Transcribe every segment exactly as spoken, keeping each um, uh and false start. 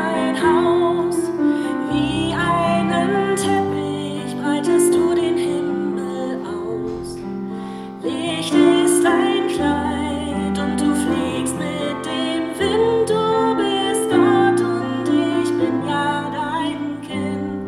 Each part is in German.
dein Haus, wie einen Teppich breitest du den Himmel aus. Licht ist dein Kleid und du fliegst mit dem Wind, du bist Gott und ich bin ja dein Kind.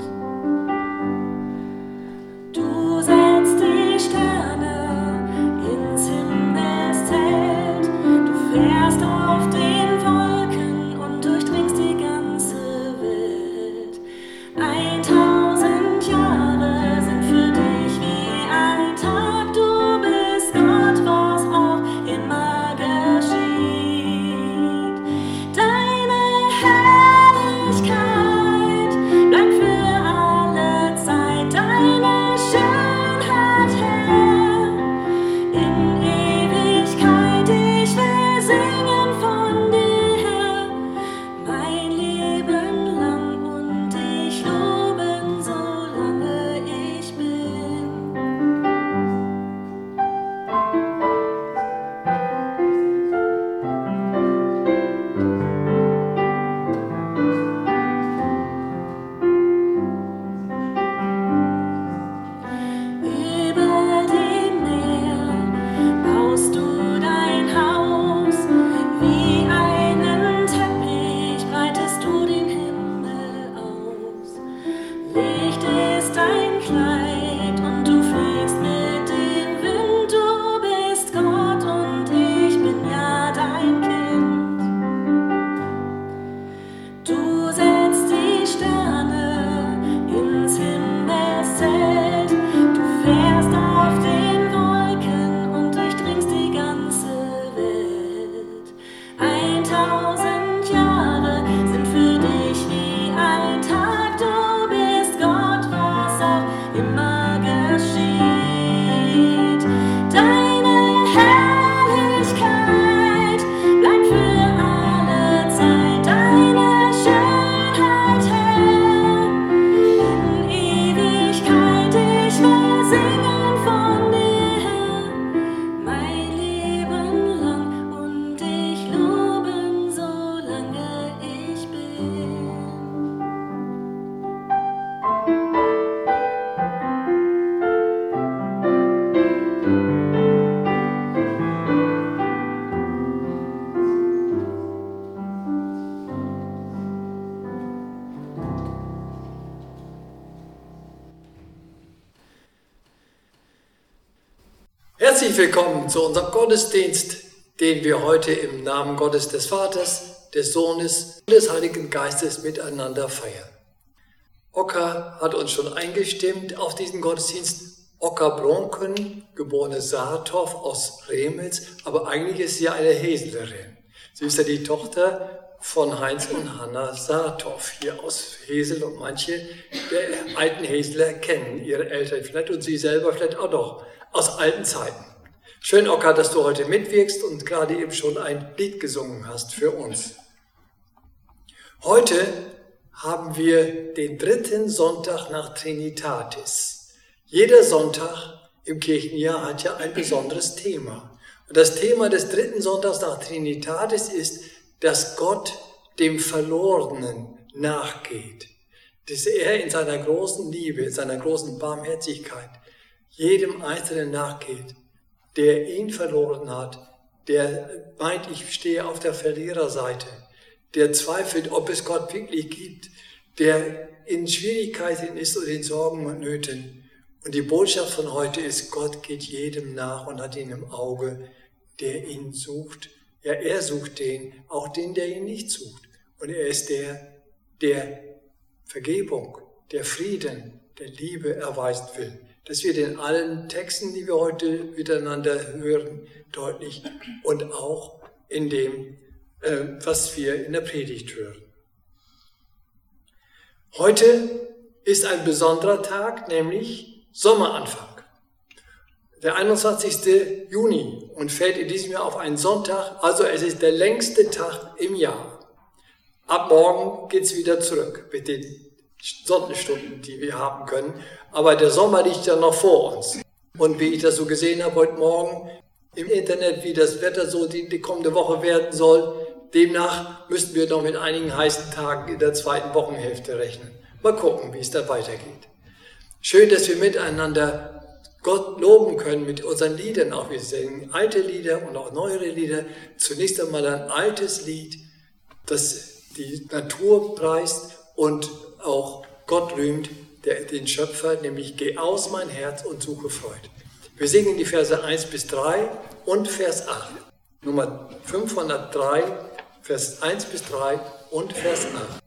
Du setzt die Sterne ins Himmelszelt, du fährst auf den Wolken und durchdringst die ganze Welt. Eintausend Jahre sind für dich wie ein Tag, du bist Gott, was auch immer geschieht. Deine Herrlichkeit bleibt für alle Zeit, deine Schönheit, Herr, in Ewigkeit. Ich will singen von dir, Herr, mein Leben lang und dich loben, solange ich bin. Über dem Meer baust du dein Haus, wie einen Teppich breitest du den Himmel aus. Licht ist dein Kleid und du fliegst mit dem Wind, du bist Gott und ich bin ja dein Kind. Du setzt die Sterne ins Himmelszelt, du fährst auf den Wolken und durchdringst die ganze Welt. Eintausend Jahre sind für dich wie ein Tag, du bist Gott, was auch immer geschieht. Deine Herrlichkeit bleibt für alle Zeit, deine Schönheit, Herr, in Ewigkeit. Ich will singen von dir, Herr, mein Leben lang und dich loben, solange ich bin. Herzlich willkommen zu unserem Gottesdienst, den wir heute im Namen Gottes des Vaters, des Sohnes und des Heiligen Geistes miteinander feiern. Oka hat uns schon eingestimmt auf diesen Gottesdienst. Oka Bronken, geborene Saathoff aus Remels, aber eigentlich ist sie ja eine Heselerin. Sie ist ja die Tochter von Heinz und Hanna Saathoff hier aus Hesel, und manche der alten Heseler kennen ihre Eltern vielleicht und sie selber vielleicht auch noch aus alten Zeiten. Schön, Oka, dass du heute mitwirkst und gerade eben schon ein Lied gesungen hast für uns. Heute haben wir den dritten Sonntag nach Trinitatis. Jeder Sonntag im Kirchenjahr hat ja ein besonderes Thema. Und das Thema des dritten Sonntags nach Trinitatis ist, dass Gott dem Verlorenen nachgeht. Dass er in seiner großen Liebe, in seiner großen Barmherzigkeit jedem Einzelnen nachgeht, der ihn verloren hat, der meint, ich stehe auf der Verliererseite, der zweifelt, ob es Gott wirklich gibt, der in Schwierigkeiten ist und in Sorgen und Nöten. Und die Botschaft von heute ist, Gott geht jedem nach und hat ihn im Auge, der ihn sucht. Ja, er sucht den, auch den, der ihn nicht sucht. Und er ist der, der Vergebung, der Frieden, der Liebe erweisen will. Das wird in allen Texten, die wir heute miteinander hören, deutlich und auch in dem, äh, was wir in der Predigt hören. Heute ist ein besonderer Tag, nämlich Sommeranfang. Der einundzwanzigste Juni und fällt in diesem Jahr auf einen Sonntag, also es ist der längste Tag im Jahr. Ab morgen geht es wieder zurück mit den Sonnenstunden, die wir haben können. Aber der Sommer liegt ja noch vor uns. Und wie ich das so gesehen habe heute Morgen im Internet, wie das Wetter so die, die kommende Woche werden soll, demnach müssten wir noch mit einigen heißen Tagen in der zweiten Wochenhälfte rechnen. Mal gucken, wie es da weitergeht. Schön, dass wir miteinander Gott loben können mit unseren Liedern. Auch wir singen alte Lieder und auch neuere Lieder. Zunächst einmal ein altes Lied, das die Natur preist und auch Gott rühmt, der, den Schöpfer, nämlich geh aus mein Herz und suche Freude. Wir singen die Verse eins bis drei und Vers acht. Nummer fünfhundertdrei, Vers eins bis drei und Vers acht.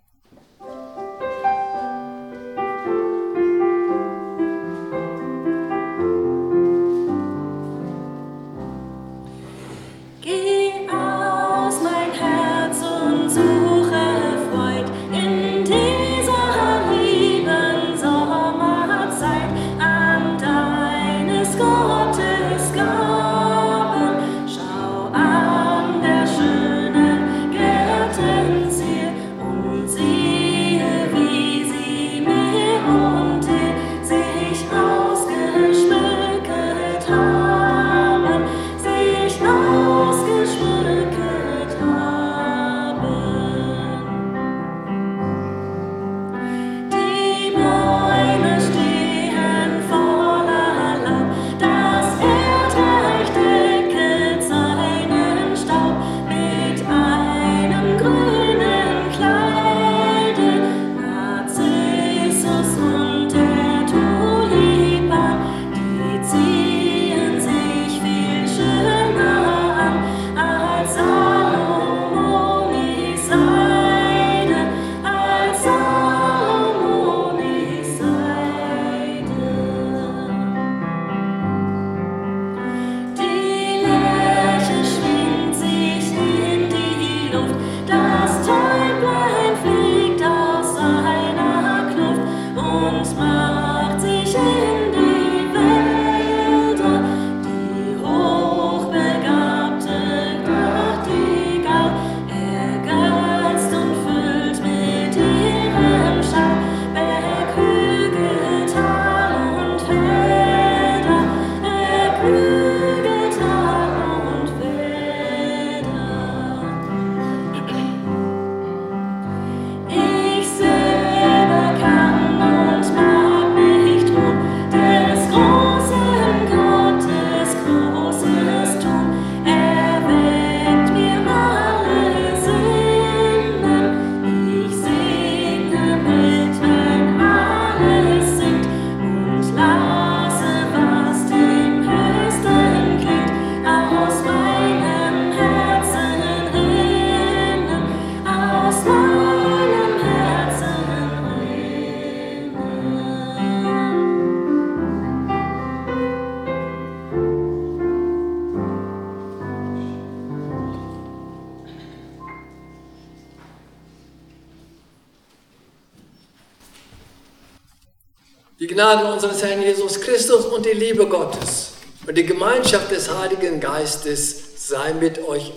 Die Gnade unseres Herrn Jesus Christus und die Liebe Gottes und die Gemeinschaft des Heiligen Geistes sei mit euch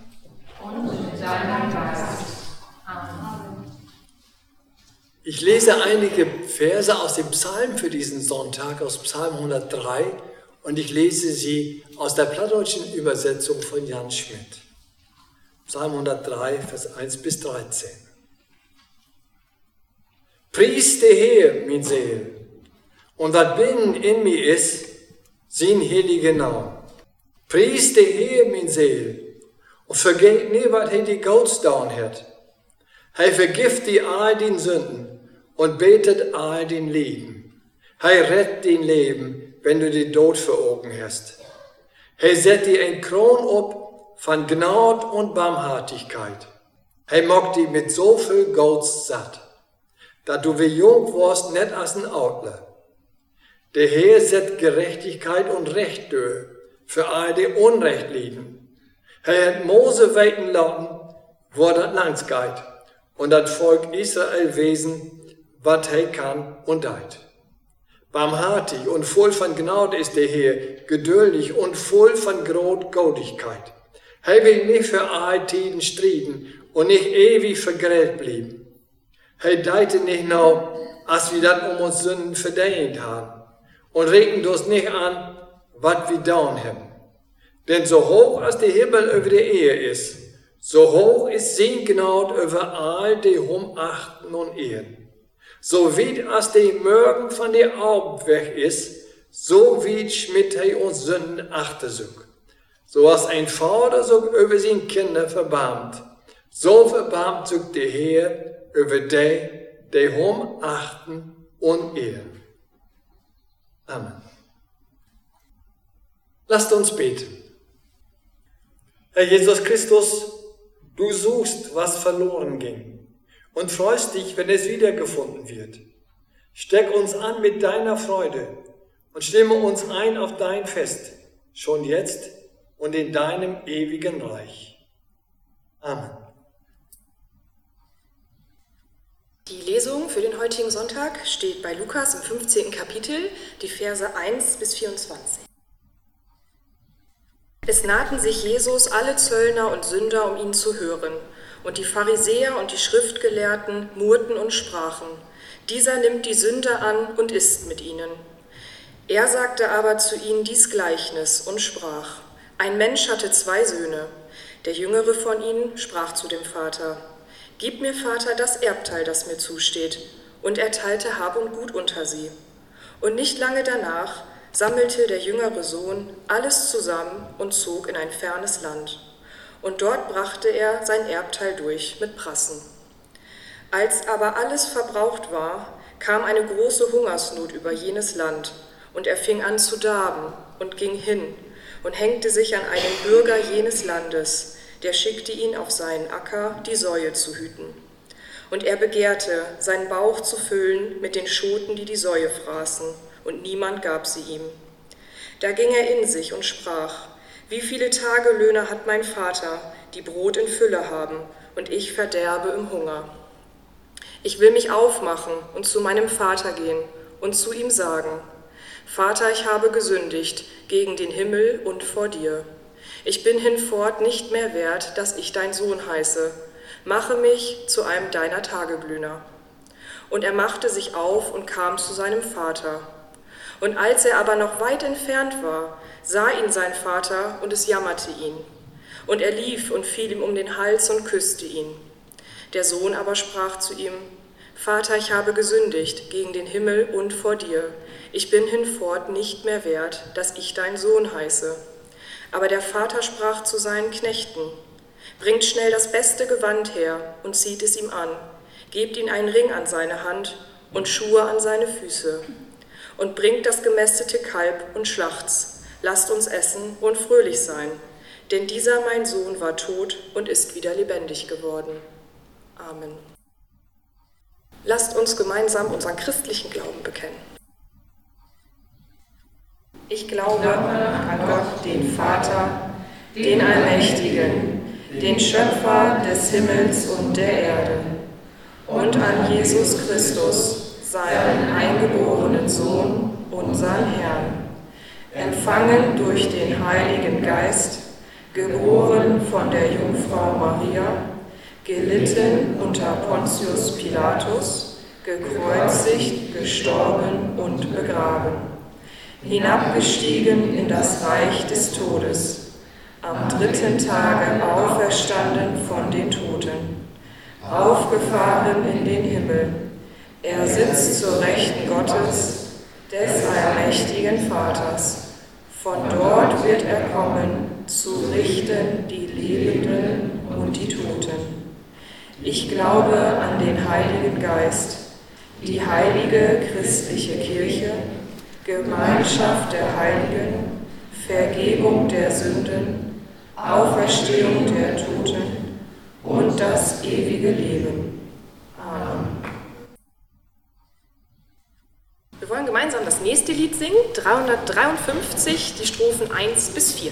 allen. Und mit deinem Geist. Amen. Ich lese einige Verse aus dem Psalm für diesen Sonntag, aus Psalm hundertdrei, und ich lese sie aus der plattdeutschen Übersetzung von Jan Schmidt. Psalm hundertdrei, Vers eins bis dreizehn. Pries der Herr, mein Seel, und was binnen in mir ist, sein heiliger Namen. Pries der Herr, mein Seel, und vergeht nie, was er die Gottes down hat. Er vergift die all den Sünden und betet all den Leben. Er rettet den Leben, wenn du die Tod vor Augen hast. Er setzt dir ein Kron ab von Gnade und Barmherzigkeit. Er macht die mit so viel Gottes satt, dass du wie jung warst, nicht als ein Outler. Der Herr setzt Gerechtigkeit und Recht durch für all die Unrecht liegen. Er hat Mose weiten lassen, wo das langs geht, und das Volk Israel wesen, was er kann und deit. Barmherzig und voll von Gnade ist der Herr, geduldig und voll von Großgaudigkeit. Er will nicht für all Tiden striden und nicht ewig vergrält blieben. Er deite nicht noch, als wir das um uns Sünden verdient haben, und regen uns nicht an, was wir down haben. Denn so hoch als der Himmel über der Erde ist, So hoch ist sein Gnade über all die hom achten und ehren. So weit als die Morgen von der Abend weg ist, so weit schmidt er uns Sünden achter sich. So als ein Vater sich über seine Kinder verbarmt, so verbarmt sich der Herr über die, die hom achten und ehren. Amen. Lasst uns beten. Herr Jesus Christus, du suchst, was verloren ging und freust dich, wenn es wiedergefunden wird. Steck uns an mit deiner Freude und stimme uns ein auf dein Fest, schon jetzt und in deinem ewigen Reich. Amen. Die Lesung für den heutigen Sonntag steht bei Lukas im fünfzehnten Kapitel, die Verse eins bis vierundzwanzig. Es nahten sich Jesus alle Zöllner und Sünder, um ihn zu hören, und die Pharisäer und die Schriftgelehrten murrten und sprachen: Dieser nimmt die Sünder an und isst mit ihnen. Er sagte aber zu ihnen dies Gleichnis und sprach: Ein Mensch hatte zwei Söhne. Der jüngere von ihnen sprach zu dem Vater: Gib mir, Vater, das Erbteil, das mir zusteht. Und er teilte Hab und Gut unter sie. Und nicht lange danach sammelte der jüngere Sohn alles zusammen und zog in ein fernes Land. Und dort brachte er sein Erbteil durch mit Prassen. Als aber alles verbraucht war, kam eine große Hungersnot über jenes Land, und er fing an zu darben und ging hin und hängte sich an einen Bürger jenes Landes, der schickte ihn auf seinen Acker, die Säue zu hüten. Und er begehrte, seinen Bauch zu füllen mit den Schoten, die die Säue fraßen, und niemand gab sie ihm. Da ging er in sich und sprach: Wie viele Tagelöhner hat mein Vater, die Brot in Fülle haben, und ich verderbe im Hunger. Ich will mich aufmachen und zu meinem Vater gehen und zu ihm sagen: Vater, ich habe gesündigt gegen den Himmel und vor dir. Ich bin hinfort nicht mehr wert, dass ich dein Sohn heiße. Mache mich zu einem deiner Tagelöhner. Und er machte sich auf und kam zu seinem Vater. Und als er aber noch weit entfernt war, sah ihn sein Vater, und es jammerte ihn. Und er lief und fiel ihm um den Hals und küsste ihn. Der Sohn aber sprach zu ihm: Vater, ich habe gesündigt gegen den Himmel und vor dir. Ich bin hinfort nicht mehr wert, dass ich dein Sohn heiße. Aber der Vater sprach zu seinen Knechten: Bringt schnell das beste Gewand her und zieht es ihm an. Gebt ihm einen Ring an seine Hand und Schuhe an seine Füße. Und bringt das gemästete Kalb und schlacht's. Lasst uns essen und fröhlich sein. Denn dieser mein Sohn war tot und ist wieder lebendig geworden. Amen. Lasst uns gemeinsam unseren christlichen Glauben bekennen. Ich glaube an Gott, den Vater, den Allmächtigen, den Schöpfer des Himmels und der Erde, und an Jesus Christus, seinen eingeborenen Sohn, unseren Herrn, empfangen durch den Heiligen Geist, geboren von der Jungfrau Maria, gelitten unter Pontius Pilatus, gekreuzigt, gestorben und begraben, hinabgestiegen in das Reich des Todes, am dritten Tage auferstanden von den Toten, aufgefahren in den Himmel. Er sitzt zur Rechten Gottes, des allmächtigen Vaters. Von dort wird er kommen, zu richten die Lebenden und die Toten. Ich glaube an den Heiligen Geist, die heilige christliche Kirche, Gemeinschaft der Heiligen, Vergebung der Sünden, Auferstehung der Toten und das ewige Leben. Amen. Wir wollen gemeinsam das nächste Lied singen, dreihundertdreiundfünfzig, die Strophen eins bis vier.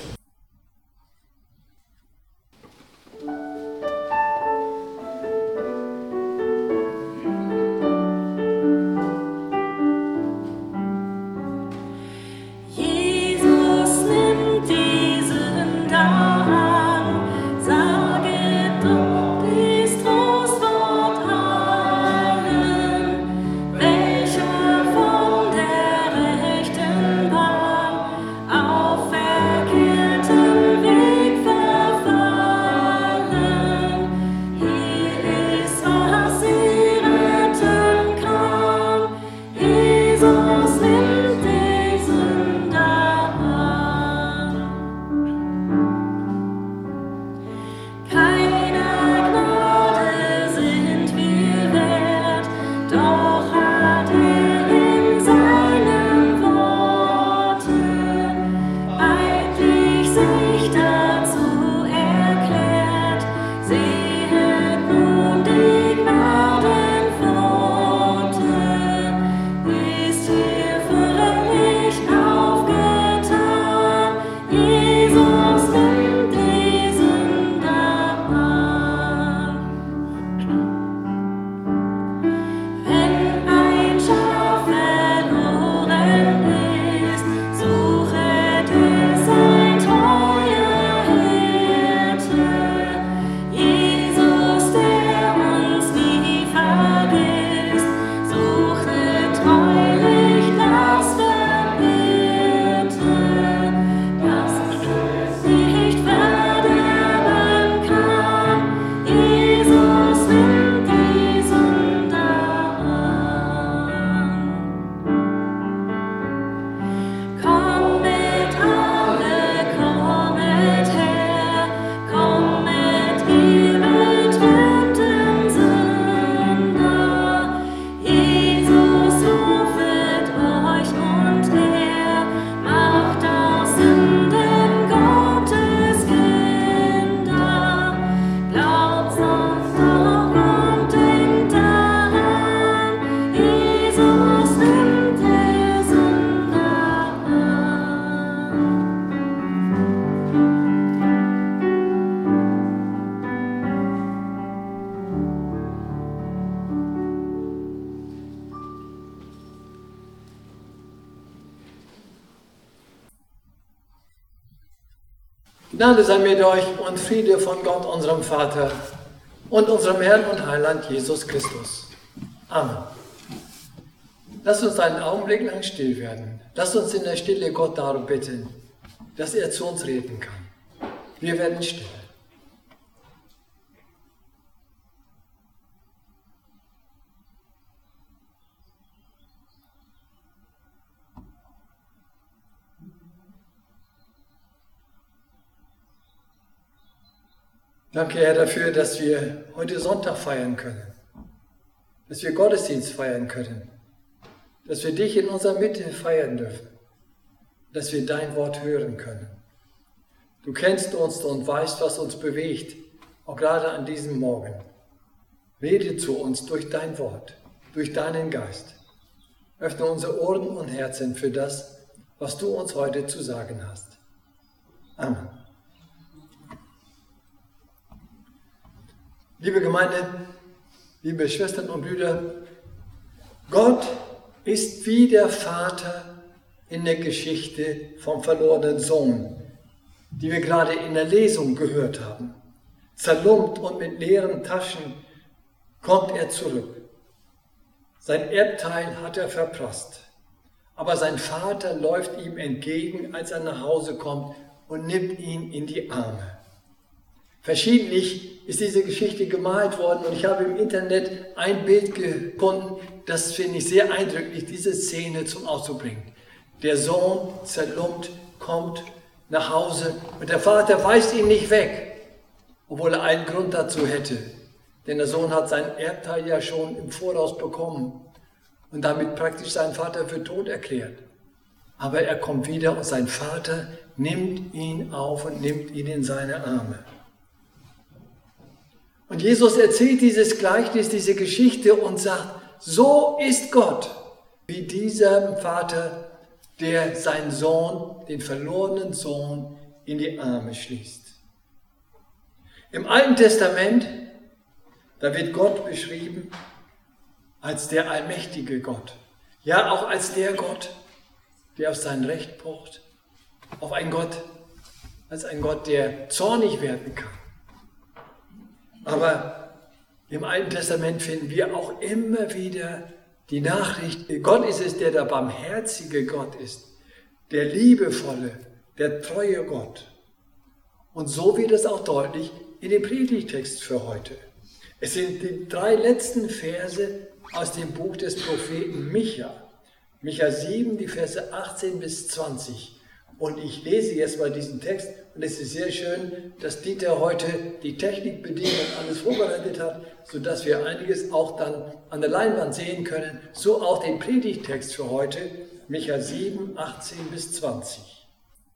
Auferkehrt Gnade sei mit euch und Friede von Gott, unserem Vater und unserem Herrn und Heiland Jesus Christus. Amen. Lasst uns einen Augenblick lang still werden. Lasst uns in der Stille Gott darum bitten, dass er zu uns reden kann. Wir werden still. Danke, Herr, dafür, dass wir heute Sonntag feiern können, dass wir Gottesdienst feiern können, dass wir dich in unserer Mitte feiern dürfen, dass wir dein Wort hören können. Du kennst uns und weißt, was uns bewegt, auch gerade an diesem Morgen. Rede zu uns durch dein Wort, durch deinen Geist. Öffne unsere Ohren und Herzen für das, was du uns heute zu sagen hast. Amen. Liebe Gemeinde, liebe Schwestern und Brüder, Gott ist wie der Vater in der Geschichte vom verlorenen Sohn, die wir gerade in der Lesung gehört haben. Zerlumpt und mit leeren Taschen kommt er zurück. Sein Erbteil hat er verprasst, aber sein Vater läuft ihm entgegen, als er nach Hause kommt und nimmt ihn in die Arme. Verschiedentlich ist diese Geschichte gemalt worden und ich habe im Internet ein Bild gefunden, das finde ich sehr eindrücklich, diese Szene zum Ausdruck bringt. Der Sohn, zerlumpt, kommt nach Hause und der Vater weist ihn nicht weg, obwohl er einen Grund dazu hätte. Denn der Sohn hat sein Erbteil ja schon im Voraus bekommen und damit praktisch seinen Vater für tot erklärt. Aber er kommt wieder und sein Vater nimmt ihn auf und nimmt ihn in seine Arme. Und Jesus erzählt dieses Gleichnis, diese Geschichte und sagt, so ist Gott, wie dieser Vater, der seinen Sohn, den verlorenen Sohn, in die Arme schließt. Im Alten Testament, da wird Gott beschrieben als der allmächtige Gott. Ja, auch als der Gott, der auf sein Recht pocht, auf einen Gott, als ein Gott, der zornig werden kann. Aber im Alten Testament finden wir auch immer wieder die Nachricht, Gott ist es, der der barmherzige Gott ist, der liebevolle, der treue Gott. Und so wird es auch deutlich in dem Predigtext für heute. Es sind die drei letzten Verse aus dem Buch des Propheten Micha. Micha sieben, die Verse achtzehn bis zwanzig, Und ich lese jetzt mal diesen Text und es ist sehr schön, dass Dieter heute die Technik bedient und alles vorbereitet hat, sodass wir einiges auch dann an der Leinwand sehen können. So auch den Predigttext für heute, Micha sieben, achtzehn bis zwanzig.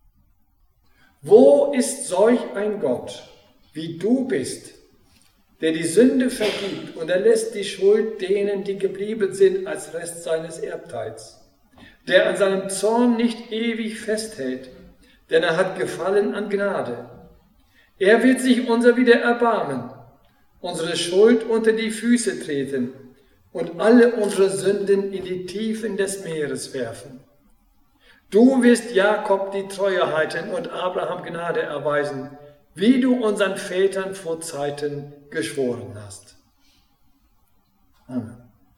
Wo ist solch ein Gott, wie du bist, der die Sünde vergibt und erlässt die Schuld denen, die geblieben sind als Rest seines Erbteils, der an seinem Zorn nicht ewig festhält, denn er hat Gefallen an Gnade. Er wird sich unser wieder erbarmen, unsere Schuld unter die Füße treten und alle unsere Sünden in die Tiefen des Meeres werfen. Du wirst Jakob die Treue halten und Abraham Gnade erweisen, wie du unseren Vätern vor Zeiten geschworen hast. Amen.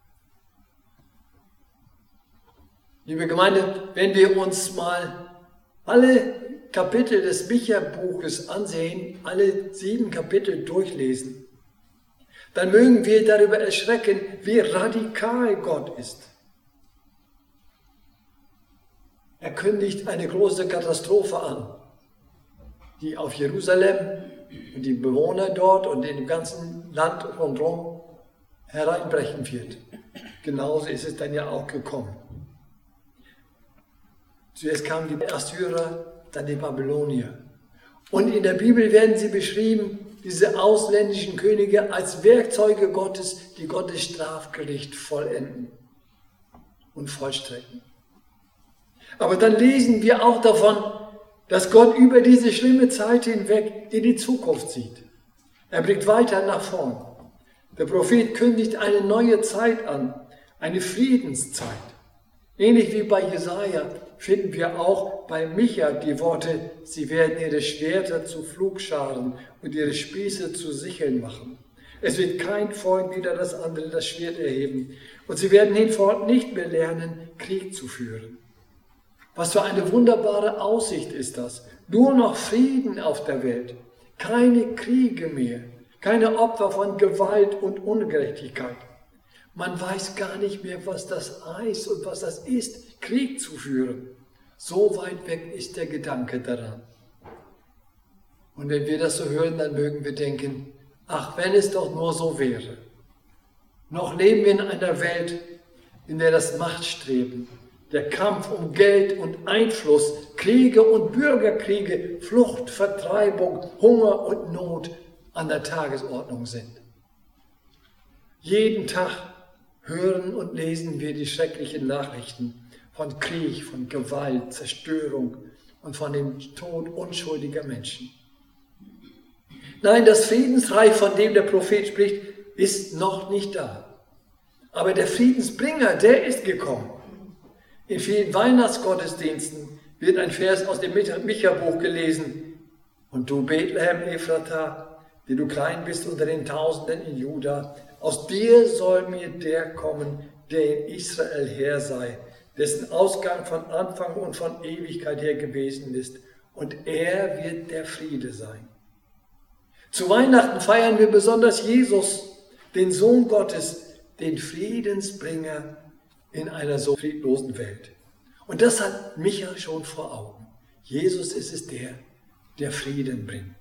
Liebe Gemeinde, wenn wir uns mal alle Kapitel des Micha-Buches ansehen, alle sieben Kapitel durchlesen, dann mögen wir darüber erschrecken, wie radikal Gott ist. Er kündigt eine große Katastrophe an, die auf Jerusalem und die Bewohner dort und in dem ganzen Land rundherum hereinbrechen wird. Genauso ist es dann ja auch gekommen. Zuerst kamen die Assyrer, dann die Babylonier. Und in der Bibel werden sie beschrieben, diese ausländischen Könige, als Werkzeuge Gottes, die Gottes Strafgericht vollenden und vollstrecken. Aber dann lesen wir auch davon, dass Gott über diese schlimme Zeit hinweg in die Zukunft sieht. Er blickt weiter nach vorn. Der Prophet kündigt eine neue Zeit an, eine Friedenszeit. Ähnlich wie bei Jesaja finden wir auch bei Micha die Worte, sie werden ihre Schwerter zu Pflugscharen und ihre Spieße zu Sicheln machen. Es wird kein Volk wieder das andere das Schwert erheben und sie werden hinfort nicht mehr lernen, Krieg zu führen. Was für eine wunderbare Aussicht ist das. Nur noch Frieden auf der Welt, keine Kriege mehr, keine Opfer von Gewalt und Ungerechtigkeit. Man weiß gar nicht mehr, was das heißt und was das ist, Krieg zu führen. So weit weg ist der Gedanke daran. Und wenn wir das so hören, dann mögen wir denken, ach, wenn es doch nur so wäre. Noch leben wir in einer Welt, in der das Machtstreben, der Kampf um Geld und Einfluss, Kriege und Bürgerkriege, Flucht, Vertreibung, Hunger und Not an der Tagesordnung sind. Jeden Tag hören und lesen wir die schrecklichen Nachrichten von Krieg, von Gewalt, Zerstörung und von dem Tod unschuldiger Menschen. Nein, das Friedensreich, von dem der Prophet spricht, ist noch nicht da. Aber der Friedensbringer, der ist gekommen. In vielen Weihnachtsgottesdiensten wird ein Vers aus dem Micha-Buch gelesen. Und du Bethlehem Ephrata, die du klein bist unter den Tausenden in Juda, aus dir soll mir der kommen, der in Israel Herr sei, dessen Ausgang von Anfang und von Ewigkeit her gewesen ist. Und er wird der Friede sein. Zu Weihnachten feiern wir besonders Jesus, den Sohn Gottes, den Friedensbringer in einer so friedlosen Welt. Und das hat Micha schon vor Augen. Jesus ist es der, der Frieden bringt.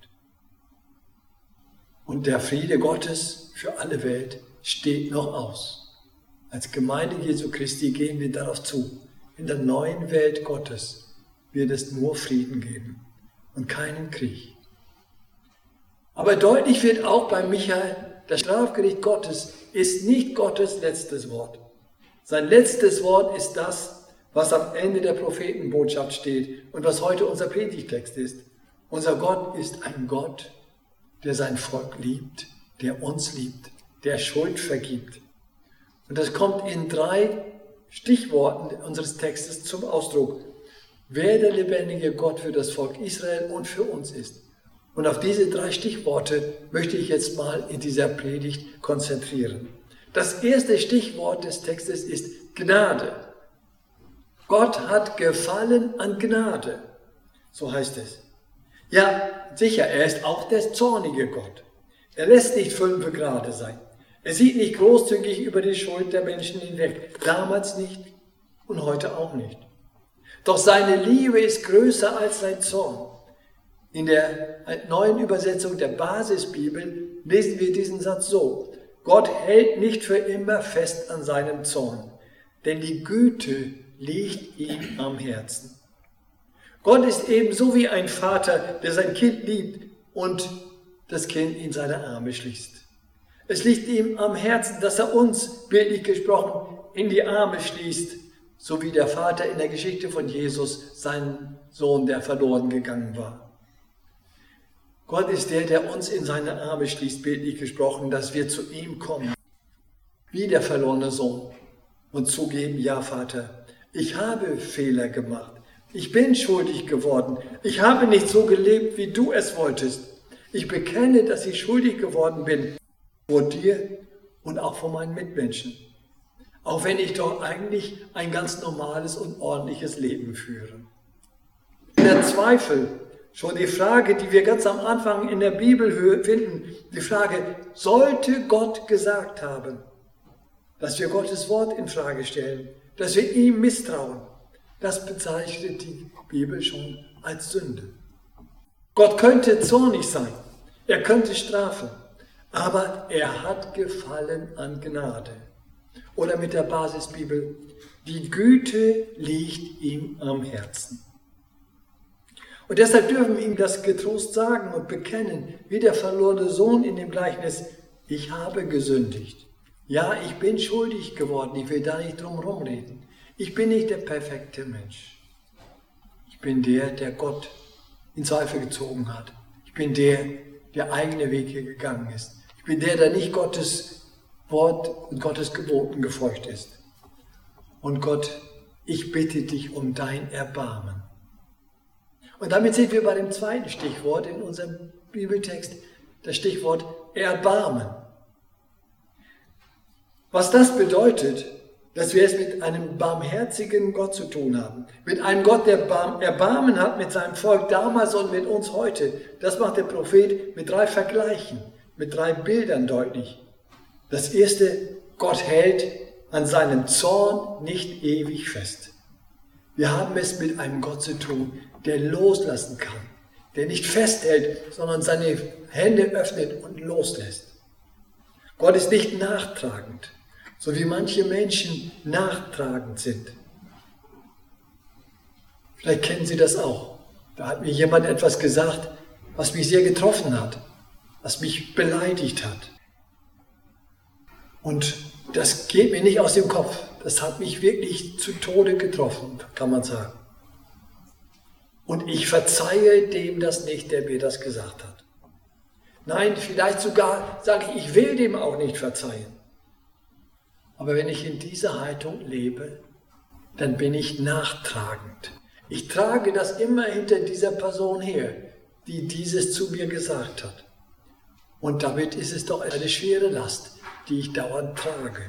Und der Friede Gottes für alle Welt steht noch aus. Als Gemeinde Jesu Christi gehen wir darauf zu. In der neuen Welt Gottes wird es nur Frieden geben und keinen Krieg. Aber deutlich wird auch bei Micha, das Strafgericht Gottes ist nicht Gottes letztes Wort. Sein letztes Wort ist das, was am Ende der Prophetenbotschaft steht und was heute unser Predigtext ist. Unser Gott ist ein Gott, der sein Volk liebt, der uns liebt, der Schuld vergibt. Und das kommt in drei Stichworten unseres Textes zum Ausdruck. Wer der lebendige Gott für das Volk Israel und für uns ist. Und auf diese drei Stichworte möchte ich jetzt mal in dieser Predigt konzentrieren. Das erste Stichwort des Textes ist Gnade. Gott hat Gefallen an Gnade, so heißt es. Ja, sicher, er ist auch der zornige Gott. Er lässt nicht fünf Grade sein. Er sieht nicht großzügig über die Schuld der Menschen hinweg. Damals nicht und heute auch nicht. Doch seine Liebe ist größer als sein Zorn. In der neuen Übersetzung der Basisbibel lesen wir diesen Satz so: Gott hält nicht für immer fest an seinem Zorn, denn die Güte liegt ihm am Herzen. Gott ist ebenso wie ein Vater, der sein Kind liebt und das Kind in seine Arme schließt. Es liegt ihm am Herzen, dass er uns, bildlich gesprochen, in die Arme schließt, so wie der Vater in der Geschichte von Jesus seinen Sohn, der verloren gegangen war. Gott ist der, der uns in seine Arme schließt, bildlich gesprochen, dass wir zu ihm kommen, wie der verlorene Sohn, und zugeben: Ja, Vater, ich habe Fehler gemacht, ich bin schuldig geworden, ich habe nicht so gelebt, wie du es wolltest. Ich bekenne, dass ich schuldig geworden bin vor dir und auch vor meinen Mitmenschen, auch wenn ich doch eigentlich ein ganz normales und ordentliches Leben führe. Der Zweifel, schon die Frage, die wir ganz am Anfang in der Bibel finden, die Frage: Sollte Gott gesagt haben, dass wir Gottes Wort in Frage stellen, dass wir ihm misstrauen, das bezeichnet die Bibel schon als Sünde. Gott könnte zornig sein, er könnte strafen, aber er hat Gefallen an Gnade. Oder mit der Basisbibel: Die Güte liegt ihm am Herzen. Und deshalb dürfen wir ihm das getrost sagen und bekennen, wie der verlorene Sohn in dem Gleichnis: Ich habe gesündigt. Ja, ich bin schuldig geworden, ich will da nicht drum herum reden. Ich bin nicht der perfekte Mensch. Ich bin der, der Gott in Zweifel gezogen hat. Ich bin der, der eigene Wege gegangen ist. Ich bin der, der nicht Gottes Wort und Gottes Geboten gefolgt ist. Und Gott, ich bitte dich um dein Erbarmen. Und damit sind wir bei dem zweiten Stichwort in unserem Bibeltext, das Stichwort Erbarmen. Was das bedeutet, dass wir es mit einem barmherzigen Gott zu tun haben, mit einem Gott, der Erbarmen hat mit seinem Volk damals und mit uns heute, das macht der Prophet mit drei Vergleichen, mit drei Bildern deutlich. Das erste: Gott hält an seinem Zorn nicht ewig fest. Wir haben es mit einem Gott zu tun, der loslassen kann, der nicht festhält, sondern seine Hände öffnet und loslässt. Gott ist nicht nachtragend, so wie manche Menschen nachtragend sind. Vielleicht kennen Sie das auch. Da hat mir jemand etwas gesagt, was mich sehr getroffen hat, was mich beleidigt hat. Und das geht mir nicht aus dem Kopf. Das hat mich wirklich zu Tode getroffen, kann man sagen. Und ich verzeihe dem das nicht, der mir das gesagt hat. Nein, vielleicht sogar sage ich, ich will dem auch nicht verzeihen. Aber wenn ich in dieser Haltung lebe, dann bin ich nachtragend. Ich trage das immer hinter dieser Person her, die dieses zu mir gesagt hat. Und damit ist es doch eine schwere Last, die ich dauernd trage.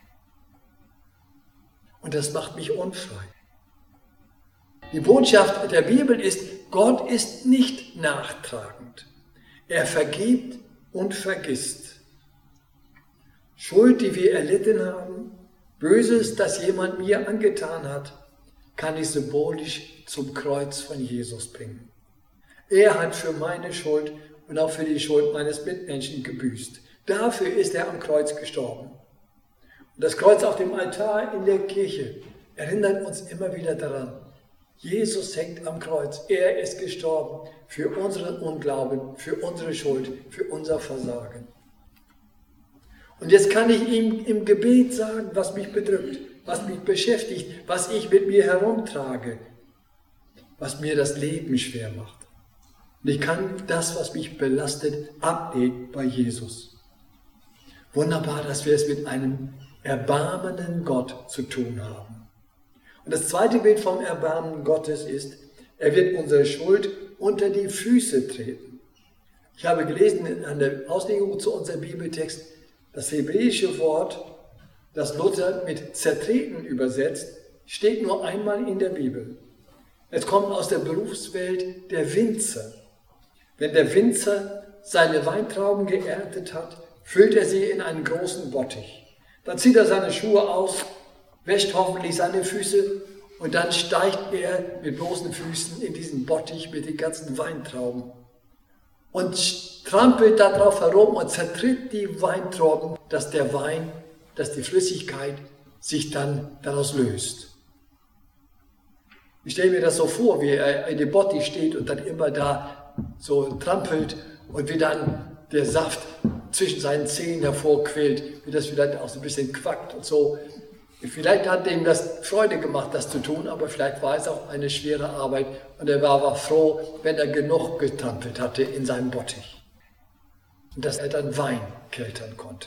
Und das macht mich unfrei. Die Botschaft der Bibel ist: Gott ist nicht nachtragend. Er vergibt und vergisst. Schuld, die wir erlitten haben, Böses, das jemand mir angetan hat, kann ich symbolisch zum Kreuz von Jesus bringen. Er hat für meine Schuld und auch für die Schuld meines Mitmenschen gebüßt. Dafür ist er am Kreuz gestorben. Und das Kreuz auf dem Altar in der Kirche erinnert uns immer wieder daran: Jesus hängt am Kreuz. Er ist gestorben für unseren Unglauben, für unsere Schuld, für unser Versagen. Und jetzt kann ich ihm im Gebet sagen, was mich bedrückt, was mich beschäftigt, was ich mit mir herumtrage, was mir das Leben schwer macht. Und ich kann das, was mich belastet, ablegen bei Jesus. Wunderbar, dass wir es mit einem erbarmenden Gott zu tun haben. Und das zweite Bild vom Erbarmen Gottes ist: Er wird unsere Schuld unter die Füße treten. Ich habe gelesen an der Auslegung zu unserem Bibeltext, das hebräische Wort, das Luther mit zertreten übersetzt, steht nur einmal in der Bibel. Es kommt aus der Berufswelt der Winzer. Wenn der Winzer seine Weintrauben geerntet hat, füllt er sie in einen großen Bottich. Dann zieht er seine Schuhe aus, wäscht hoffentlich seine Füße Und dann steigt er mit bloßen Füßen in diesen Bottich mit den ganzen Weintrauben und trampelt darauf herum und zertritt die Weintrauben, dass der Wein, dass die Flüssigkeit sich dann daraus löst. Ich stelle mir das so vor, wie er in dem Bottich steht und dann immer da so trampelt und wie dann der Saft zwischen seinen Zähnen hervorquillt, wie das vielleicht auch so ein bisschen quackt und so. Vielleicht hat ihm das Freude gemacht, das zu tun, aber vielleicht war es auch eine schwere Arbeit und er war aber froh, wenn er genug getrampelt hatte in seinem Bottich. Und dass er dann Wein keltern konnte.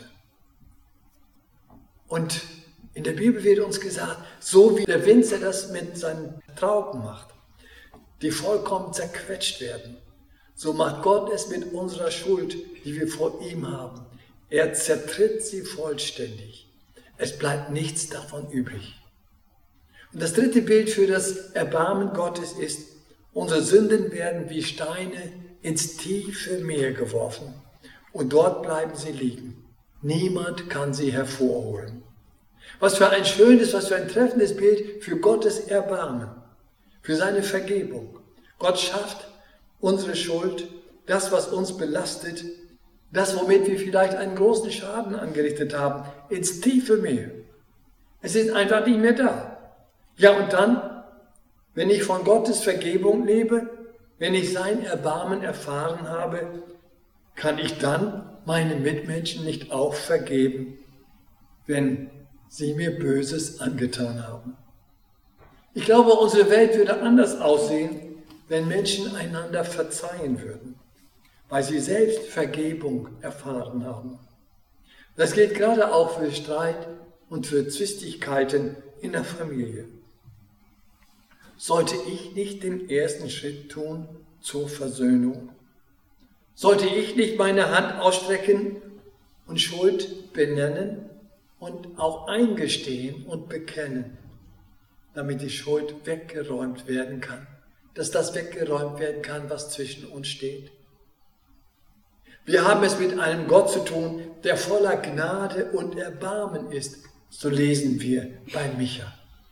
Und in der Bibel wird uns gesagt, so wie der Winzer das mit seinen Trauben macht, die vollkommen zerquetscht werden, so macht Gott es mit unserer Schuld, die wir vor ihm haben. Er zertritt sie vollständig. Es bleibt nichts davon übrig. Und das dritte Bild für das Erbarmen Gottes ist, unsere Sünden werden wie Steine ins tiefe Meer geworfen und dort bleiben sie liegen. Niemand kann sie hervorholen. Was für ein schönes, was für ein treffendes Bild für Gottes Erbarmen, für seine Vergebung. Gott schafft unsere Schuld, das, was uns belastet, das, womit wir vielleicht einen großen Schaden angerichtet haben, ins tiefe Meer. Es ist einfach nicht mehr da. Ja, und dann, wenn ich von Gottes Vergebung lebe, wenn ich sein Erbarmen erfahren habe, kann ich dann meinen Mitmenschen nicht auch vergeben, wenn sie mir Böses angetan haben. Ich glaube, unsere Welt würde anders aussehen, wenn Menschen einander verzeihen würden, weil sie selbst Vergebung erfahren haben. Das gilt gerade auch für Streit und für Zwistigkeiten in der Familie. Sollte ich nicht den ersten Schritt tun zur Versöhnung? Sollte ich nicht meine Hand ausstrecken und Schuld benennen und auch eingestehen und bekennen, damit die Schuld weggeräumt werden kann, dass das weggeräumt werden kann, was zwischen uns steht? Wir haben es mit einem Gott zu tun, der voller Gnade und Erbarmen ist, so lesen wir bei Micha.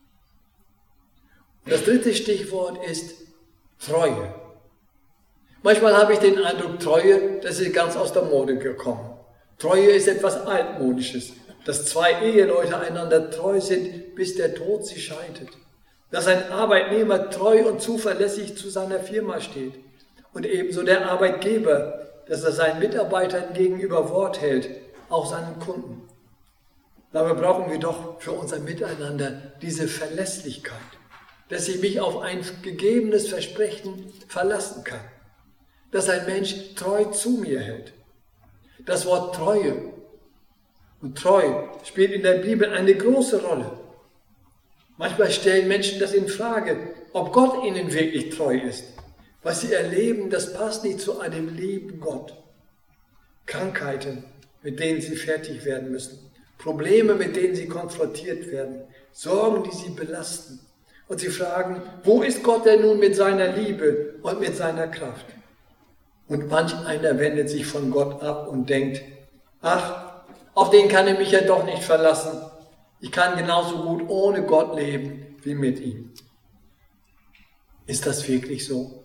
Das dritte Stichwort ist Treue. Manchmal habe ich den Eindruck, Treue, das ist ganz aus der Mode gekommen. Treue ist etwas Altmodisches, dass zwei Eheleute einander treu sind, bis der Tod sie scheidet. Dass ein Arbeitnehmer treu und zuverlässig zu seiner Firma steht und ebenso der Arbeitgeber, dass er seinen Mitarbeitern gegenüber Wort hält, auch seinen Kunden. Dabei brauchen wir doch für unser Miteinander diese Verlässlichkeit, dass ich mich auf ein gegebenes Versprechen verlassen kann, dass ein Mensch treu zu mir hält. Das Wort Treue und treu spielt in der Bibel eine große Rolle. Manchmal stellen Menschen das in Frage, ob Gott ihnen wirklich treu ist. Was sie erleben, das passt nicht zu einem lieben Gott. Krankheiten, mit denen sie fertig werden müssen. Probleme, mit denen sie konfrontiert werden. Sorgen, die sie belasten. Und sie fragen, wo ist Gott denn nun mit seiner Liebe und mit seiner Kraft? Und manch einer wendet sich von Gott ab und denkt, ach, auf den kann ich mich ja doch nicht verlassen. Ich kann genauso gut ohne Gott leben wie mit ihm. Ist das wirklich so?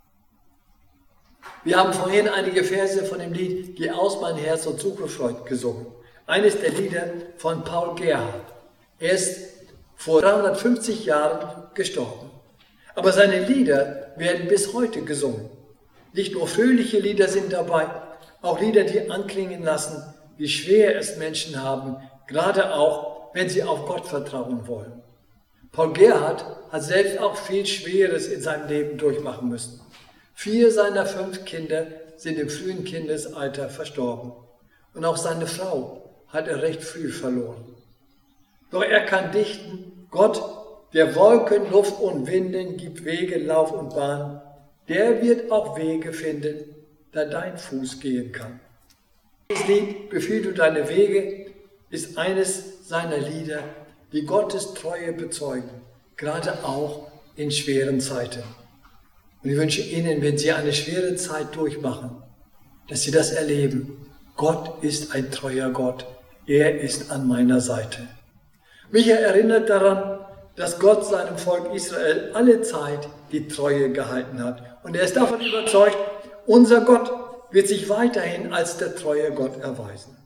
Wir haben vorhin einige Verse von dem Lied Geh aus, mein Herz und zugefreut gesungen. Eines der Lieder von Paul Gerhardt. Er ist vor dreihundertfünfzig Jahren gestorben. Aber seine Lieder werden bis heute gesungen. Nicht nur fröhliche Lieder sind dabei, auch Lieder, die anklingen lassen, wie schwer es Menschen haben, gerade auch, wenn sie auf Gott vertrauen wollen. Paul Gerhardt hat selbst auch viel Schweres in seinem Leben durchmachen müssen. Vier seiner fünf Kinder sind im frühen Kindesalter verstorben. Und auch seine Frau hat er recht früh verloren. Doch er kann dichten, Gott, der Wolken, Luft und Winden gibt Wege, Lauf und Bahn, der wird auch Wege finden, da dein Fuß gehen kann. Das Lied Befiehl du deine Wege ist eines seiner Lieder, die Gottes Treue bezeugen, gerade auch in schweren Zeiten. Und ich wünsche Ihnen, wenn Sie eine schwere Zeit durchmachen, dass Sie das erleben. Gott ist ein treuer Gott. Er ist an meiner Seite. Micha erinnert daran, dass Gott seinem Volk Israel alle Zeit die Treue gehalten hat. Und er ist davon überzeugt, unser Gott wird sich weiterhin als der treue Gott erweisen.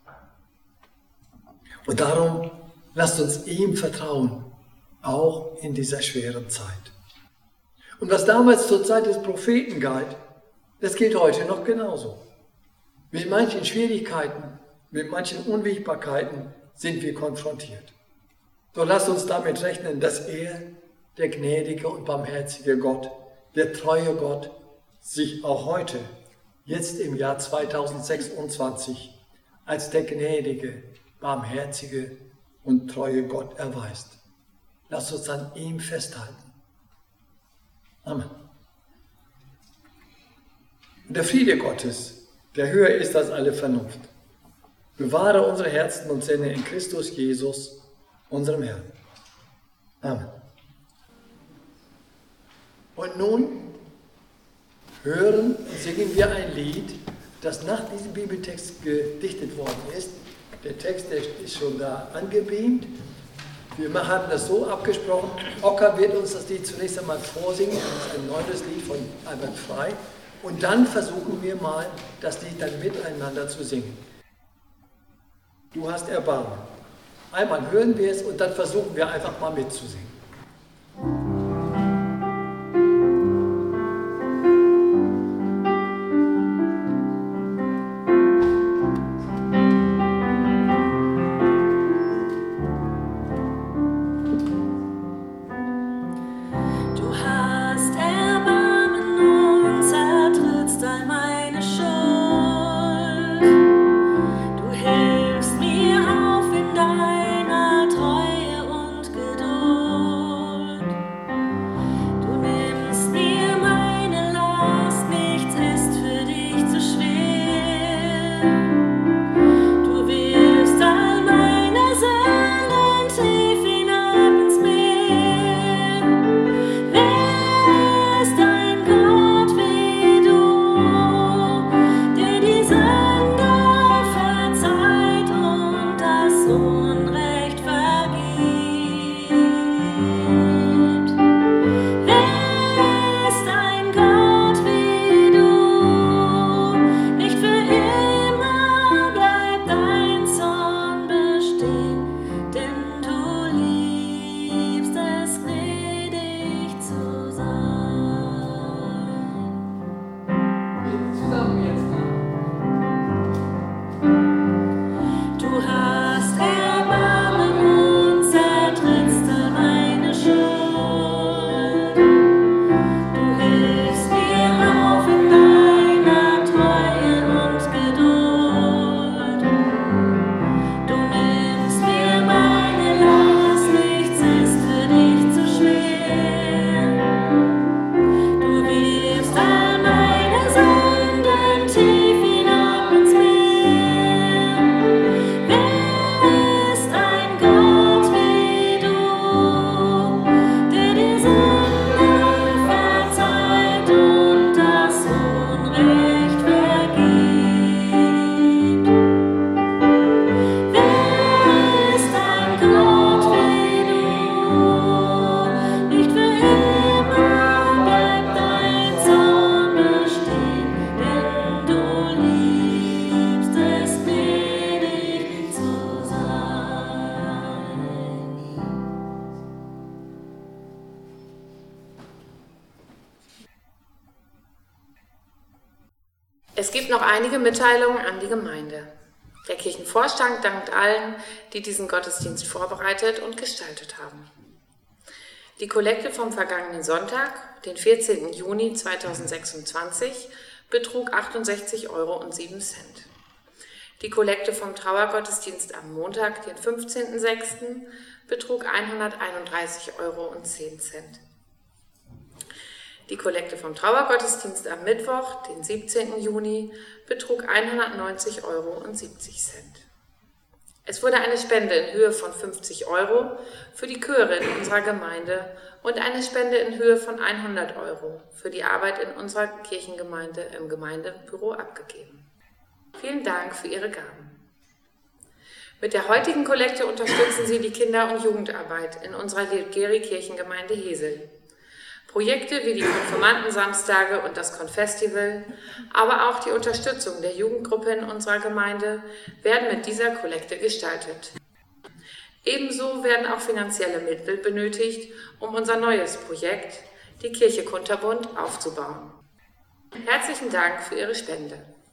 Und darum lasst uns ihm vertrauen, auch in dieser schweren Zeit. Und was damals zur Zeit des Propheten galt, das gilt heute noch genauso. Mit manchen Schwierigkeiten, mit manchen Unwägbarkeiten sind wir konfrontiert. Doch lasst uns damit rechnen, dass er, der gnädige und barmherzige Gott, der treue Gott, sich auch heute, jetzt im Jahr zweitausendsechsundzwanzig, als der gnädige, barmherzige und treue Gott erweist. Lasst uns an ihm festhalten. Amen. Und der Friede Gottes, der höher ist als alle Vernunft, bewahre unsere Herzen und Sinne in Christus Jesus, unserem Herrn. Amen. Und nun hören und singen wir ein Lied, das nach diesem Bibeltext gedichtet worden ist. Der Text, der ist schon da angebeamt. Wir haben das so abgesprochen. Ocker wird uns das Lied zunächst einmal vorsingen. Das ist ein neues Lied von Albert Frey. Und dann versuchen wir mal, das Lied dann miteinander zu singen. Du hast Erbarmen. Einmal hören wir es und dann versuchen wir einfach mal mitzusingen. Es gibt noch einige Mitteilungen an die Gemeinde. Der Kirchenvorstand dankt allen, die diesen Gottesdienst vorbereitet und gestaltet haben. Die Kollekte vom vergangenen Sonntag, den vierzehnten Juni zweitausendsechsundzwanzig, betrug achtundsechzig Euro und sieben Cent. Die Kollekte vom Trauergottesdienst am Montag, den fünfzehnten sechsten, betrug hunderteinunddreißig Euro und zehn Cent. Die Kollekte vom Trauergottesdienst am Mittwoch, den siebzehnten Juni, betrug hundertneunzig Euro und siebzig Cent. Es wurde eine Spende in Höhe von fünfzig Euro für die Chöre in unserer Gemeinde und eine Spende in Höhe von hundert Euro für die Arbeit in unserer Kirchengemeinde im Gemeindebüro abgegeben. Vielen Dank für Ihre Gaben. Mit der heutigen Kollekte unterstützen Sie die Kinder- und Jugendarbeit in unserer Legeri-Kirchengemeinde Hesel. Projekte wie die Konfirmandensamstage und das Konfestival, aber auch die Unterstützung der Jugendgruppe in unserer Gemeinde werden mit dieser Kollekte gestaltet. Ebenso werden auch finanzielle Mittel benötigt, um unser neues Projekt, die Kirche Kunterbund, aufzubauen. Herzlichen Dank für Ihre Spende.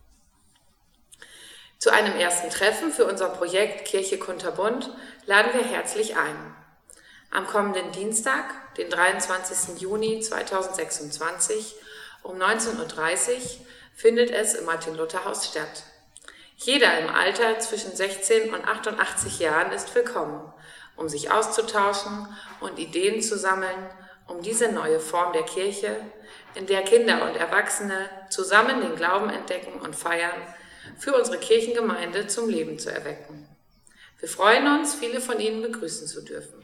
Zu einem ersten Treffen für unser Projekt Kirche Kunterbund laden wir herzlich ein. Am kommenden Dienstag, den dreiundzwanzigsten Juni zweitausendsechsundzwanzig um neunzehn Uhr dreißig findet es im Martin-Luther-Haus statt. Jeder im Alter zwischen sechzehn und achtundachtzig Jahren ist willkommen, um sich auszutauschen und Ideen zu sammeln, um diese neue Form der Kirche, in der Kinder und Erwachsene zusammen den Glauben entdecken und feiern, für unsere Kirchengemeinde zum Leben zu erwecken. Wir freuen uns, viele von Ihnen begrüßen zu dürfen.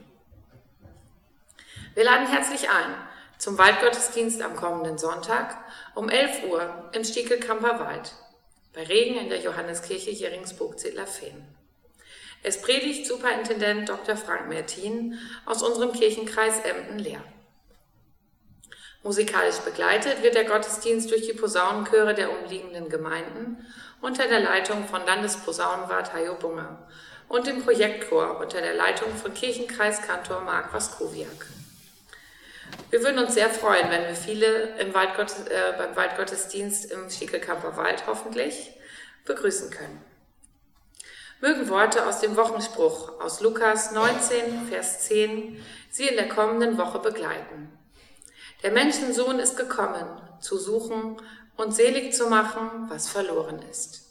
Wir laden herzlich ein zum Waldgottesdienst am kommenden Sonntag um elf Uhr im Stiekelkamper Wald, bei Regen in der Johanneskirche Jeringsburg-Zedlerfehn. Es predigt Superintendent Doktor Frank Mertin aus unserem Kirchenkreis Emden-Leer. Musikalisch begleitet wird der Gottesdienst durch die Posaunenchöre der umliegenden Gemeinden unter der Leitung von Landesposaunenwart Hajo Bunger und dem Projektchor unter der Leitung von Kirchenkreiskantor Marc Waskowiak. Wir würden uns sehr freuen, wenn wir viele im Waldgottes, äh, beim Waldgottesdienst im Stiekelkamper Wald hoffentlich begrüßen können. Mögen Worte aus dem Wochenspruch aus Lukas neunzehn, Vers zehn Sie in der kommenden Woche begleiten. Der Menschensohn ist gekommen, zu suchen und selig zu machen, was verloren ist.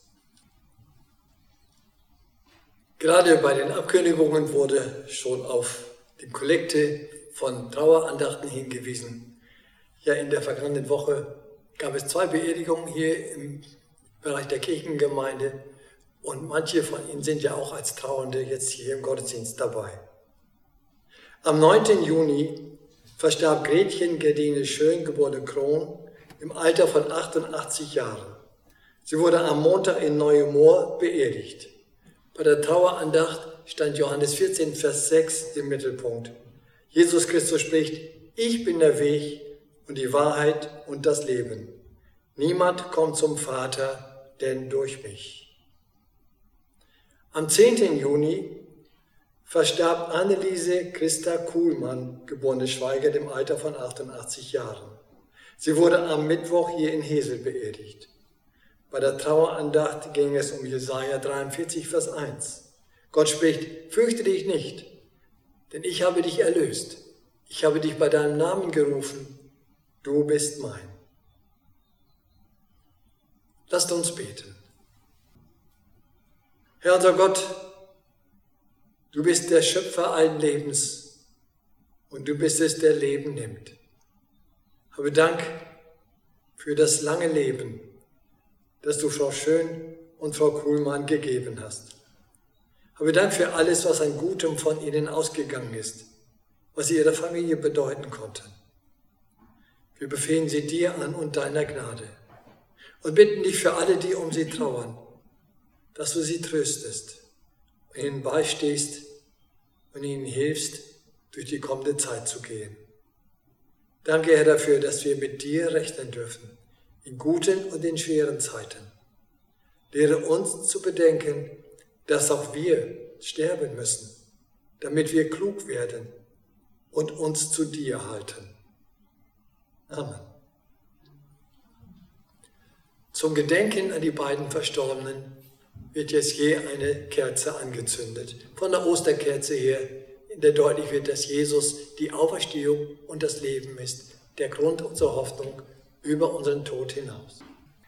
Gerade bei den Abkündigungen wurde schon auf die Kollekte von Trauerandachten hingewiesen. Ja, in der vergangenen Woche gab es zwei Beerdigungen hier im Bereich der Kirchengemeinde und manche von ihnen sind ja auch als Trauernde jetzt hier im Gottesdienst dabei. Am neunten Juni verstarb Gretchen Gerdine Schön, geborene Krohn, im Alter von achtundachtzig Jahren. Sie wurde am Montag in Neuemoor beerdigt. Bei der Trauerandacht stand Johannes vierzehn, Vers sechs im Mittelpunkt. Jesus Christus spricht: Ich bin der Weg und die Wahrheit und das Leben. Niemand kommt zum Vater, denn durch mich. Am zehnten Juni verstarb Anneliese Christa Kuhlmann, geborene Schweigert, im Alter von achtundachtzig Jahren. Sie wurde am Mittwoch hier in Hesel beerdigt. Bei der Trauerandacht ging es um Jesaja dreiundvierzig, Vers eins. Gott spricht: Fürchte dich nicht, denn ich habe dich erlöst. Ich habe dich bei deinem Namen gerufen. Du bist mein. Lasst uns beten. Herr unser Gott, du bist der Schöpfer allen Lebens und du bist es, der Leben nimmt. Habe Dank für das lange Leben, das du Frau Schön und Frau Kuhlmann gegeben hast. Habe Dank für alles, was an Gutem von ihnen ausgegangen ist, was sie ihrer Familie bedeuten konnten. Wir befehlen sie dir an und deiner Gnade und bitten dich für alle, die um sie trauern, dass du sie tröstest, ihnen beistehst und ihnen hilfst, durch die kommende Zeit zu gehen. Danke, Herr, dafür, dass wir mit dir rechnen dürfen, in guten und in schweren Zeiten. Lehre uns zu bedenken, dass auch wir sterben müssen, damit wir klug werden und uns zu dir halten. Amen. Zum Gedenken an die beiden Verstorbenen wird jetzt je eine Kerze angezündet. Von der Osterkerze her, in der deutlich wird, dass Jesus die Auferstehung und das Leben ist, der Grund unserer Hoffnung über unseren Tod hinaus.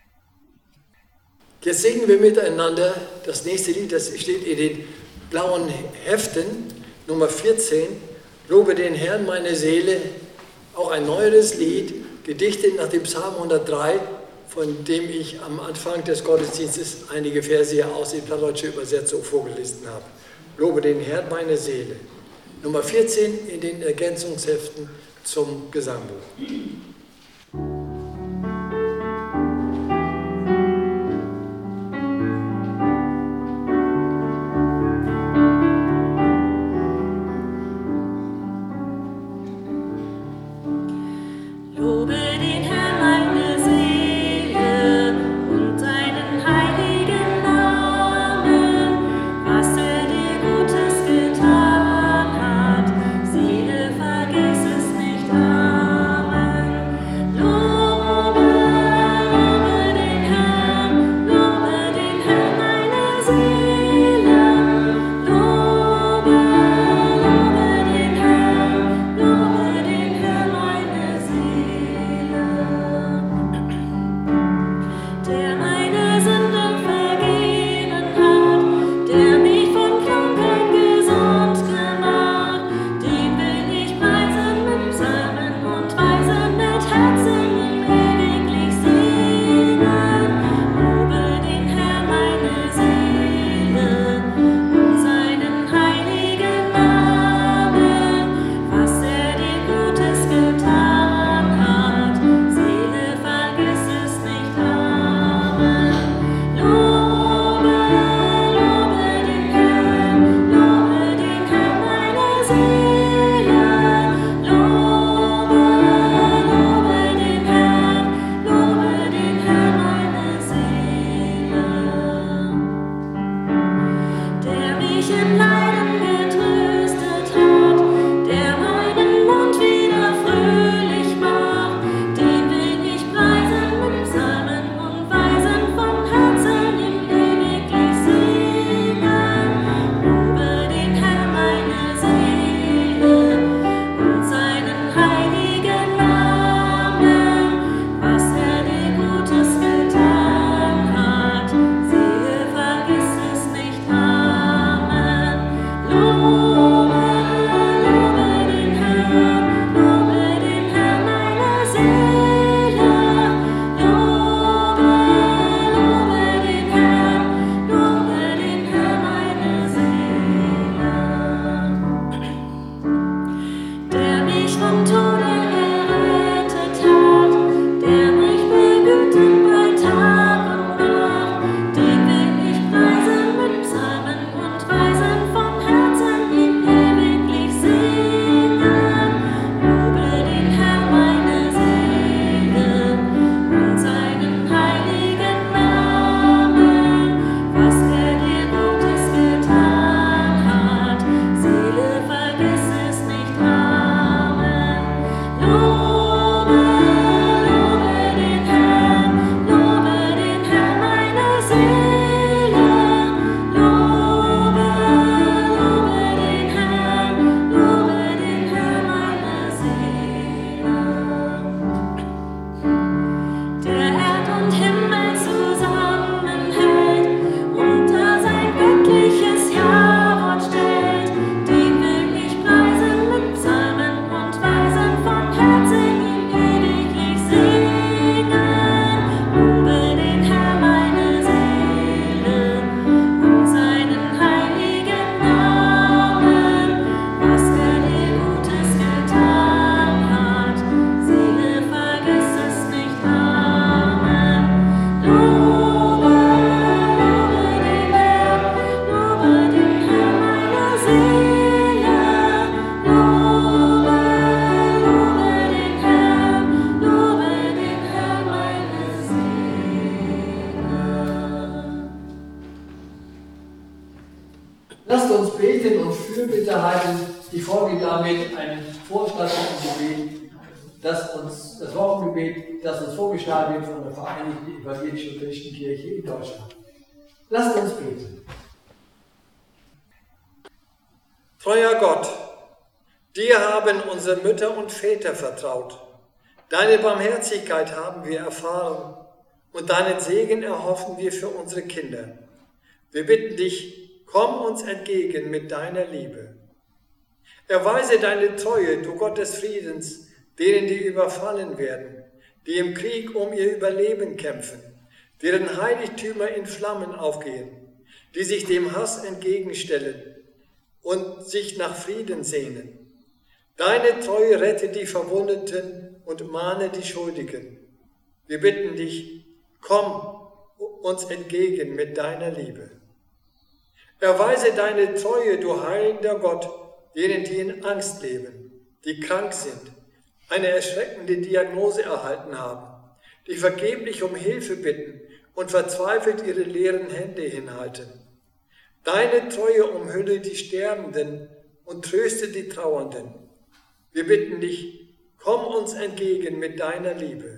Jetzt singen wir miteinander das nächste Lied, das steht in den blauen Heften, Nummer vierzehn, Lobe den Herrn, meine Seele, auch ein neueres Lied, gedichtet nach dem Psalm hundertdrei, von dem ich am Anfang des Gottesdienstes einige Verse hier aus der plattdeutsche Übersetzung vorgelesen habe. Lobe den Herrn, meine Seele. Nummer vierzehn in den Ergänzungsheften zum Gesangbuch. folge damit einen Vorschlag zum Gebet, das uns, das Wochengebet, das uns vorgeschlagen wird von der Vereinigten Evangelischen Christenkirche in Deutschland. Lasst uns beten. Treuer Gott, dir haben unsere Mütter und Väter vertraut. Deine Barmherzigkeit haben wir erfahren und deinen Segen erhoffen wir für unsere Kinder. Wir bitten dich, komm uns entgegen mit deiner Liebe. Erweise deine Treue, du Gott des Friedens, denen, die überfallen werden, die im Krieg um ihr Überleben kämpfen, deren Heiligtümer in Flammen aufgehen, die sich dem Hass entgegenstellen und sich nach Frieden sehnen. Deine Treue rette die Verwundeten und mahne die Schuldigen. Wir bitten dich, komm uns entgegen mit deiner Liebe. Erweise deine Treue, du heilender Gott, denen, die in Angst leben, die krank sind, eine erschreckende Diagnose erhalten haben, die vergeblich um Hilfe bitten und verzweifelt ihre leeren Hände hinhalten. Deine Treue umhülle die Sterbenden und tröste die Trauernden. Wir bitten dich, komm uns entgegen mit deiner Liebe.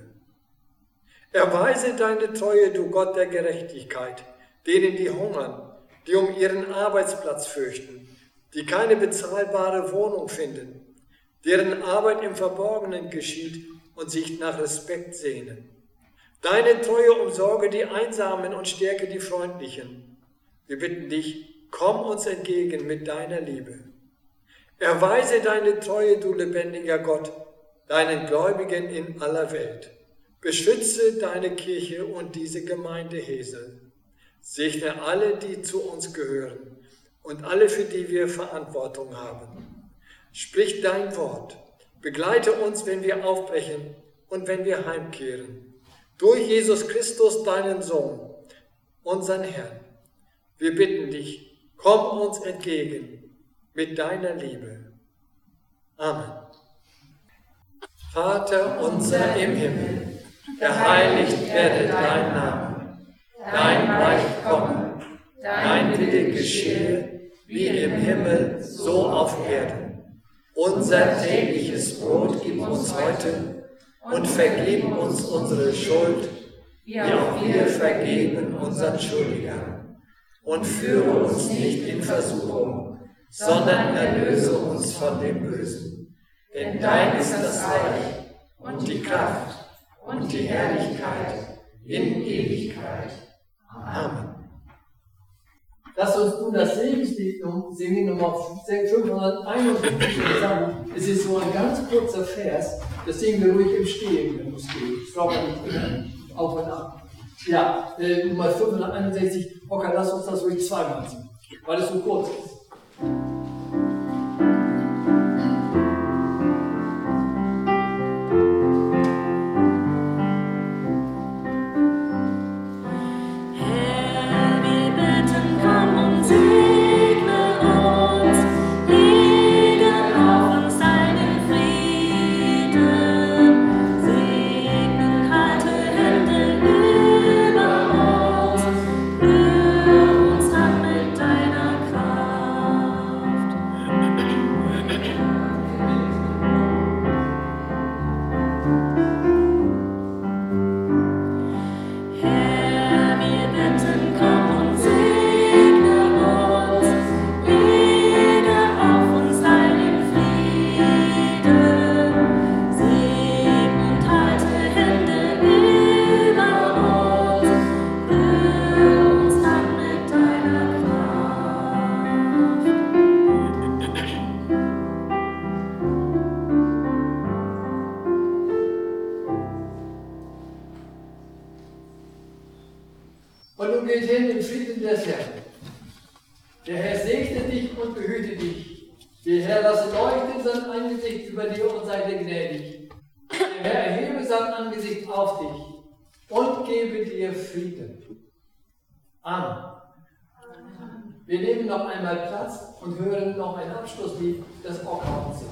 Erweise deine Treue, du Gott der Gerechtigkeit, denen, die hungern, die um ihren Arbeitsplatz fürchten, die keine bezahlbare Wohnung finden, deren Arbeit im Verborgenen geschieht und sich nach Respekt sehnen. Deine Treue umsorge die Einsamen und stärke die Freundlichen. Wir bitten dich, komm uns entgegen mit deiner Liebe. Erweise deine Treue, du lebendiger Gott, deinen Gläubigen in aller Welt. Beschütze deine Kirche und diese Gemeinde Hesel. Segne alle, die zu uns gehören und alle, für die wir Verantwortung haben. Sprich dein Wort, begleite uns, wenn wir aufbrechen und wenn wir heimkehren. Durch Jesus Christus, deinen Sohn, unseren Herrn. Wir bitten dich, komm uns entgegen mit deiner Liebe. Amen. Vater unser im Himmel, geheiligt werde dein Name, dein Reich komme, dein Wille geschehe, wie im Himmel, so auf Erden. Unser tägliches Brot gib uns heute und vergib uns unsere Schuld, wie auch wir vergeben unseren Schuldigern. Und führe uns nicht in Versuchung, sondern erlöse uns von dem Bösen. Denn dein ist das Reich und die Kraft und die Herrlichkeit in Ewigkeit. Amen. Lass uns nun das Segenslied singen, Nummer fünfhunderteinundfünfzig. Es ist so ein ganz kurzer Vers, das singen wir ruhig im Stehen, wenn es geht. Ich glaube nicht auf und ab. Ja, äh, Nummer fünfhunderteinundsechzig. Ocker, lass uns das ruhig zweimal singen, weil es so kurz ist. Und nun geht hin im Frieden des Herrn. Der Herr segne dich und behüte dich. Der Herr lasse leuchten sein Angesicht über dir und sei dir gnädig. Der Herr erhebe sein Angesicht auf dich und gebe dir Frieden. Amen. Wir nehmen noch einmal Platz und hören noch ein Abschlusslied, das Ocker uns singt.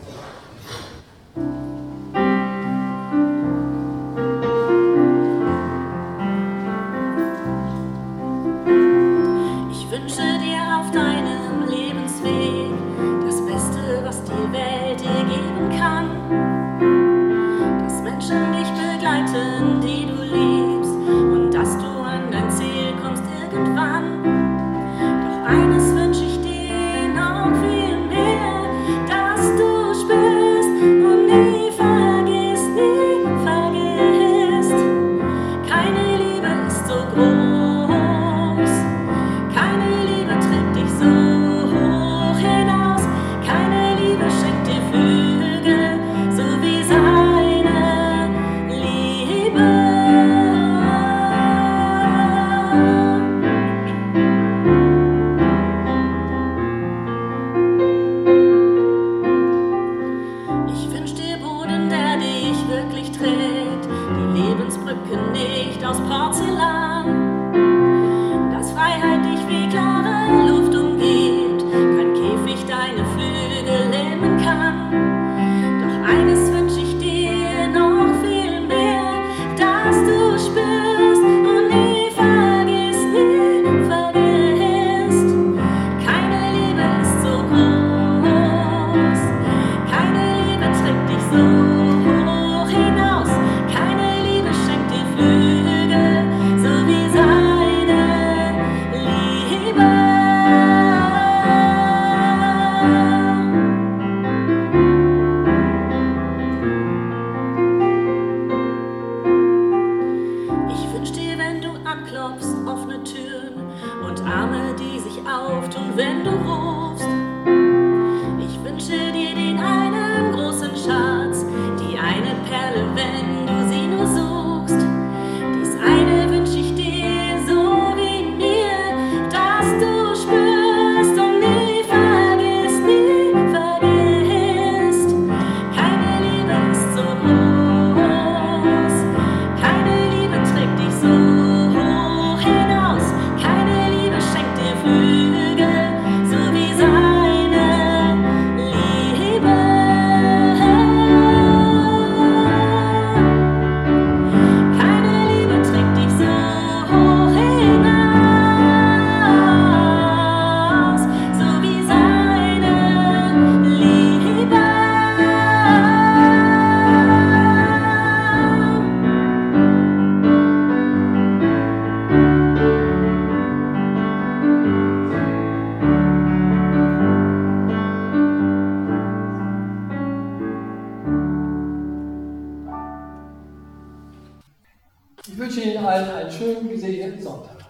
Ich wünsche dir auf deinem Lebensweg das Beste, was die Welt Welt dir geben kann. Dass Menschen dich begleiten, die du liebst, und dass du an dein Ziel kommst irgendwann. Doch eines wünsche ich dir noch viel mehr, dass du spürst und nie vergisst, nie vergisst. Keine Liebe ist so groß, keine Liebe trägt dich so hoch hinaus, keine Liebe schenkt dir Flügel, so wie seine Liebe. Ich wünsch dir Boden, der dich wirklich trägt, die Lebensbrücke nicht aus Porzellan, dass Freiheit dich wie klare Luft umgibt, kein Käfig deine Flügel lähmen kann. Doch eines wünsch ich dir noch viel mehr, dass du spürst und nie vergisst, nie vergisst. Keine Liebe ist so groß, keine Liebe trägt dich so hoch hinaus, keine Liebe schenkt dir Flügel, so wie seine Liebe. Ich wünsch dir, wenn du anklopfst, offene Türen und Arme, die sich auftun, wenn du rufst. Ich wünsche dir den einen großen Schatz, die eine Perle, wenn du sie nur suchst. Dies eine wünsch ich dir so wie mir, dass du spürst und nie vergisst, nie vergisst. Keine Liebe ist so groß, keine Liebe trägt dich so hoch hinaus, keine Liebe schenkt dir Flügel, so wie seine Liebe. Keine Liebe trägt dich so hoch hinaus, so wie seine Liebe. Ich wünsche Ihnen allen einen schönen, gesegneten Sonntag.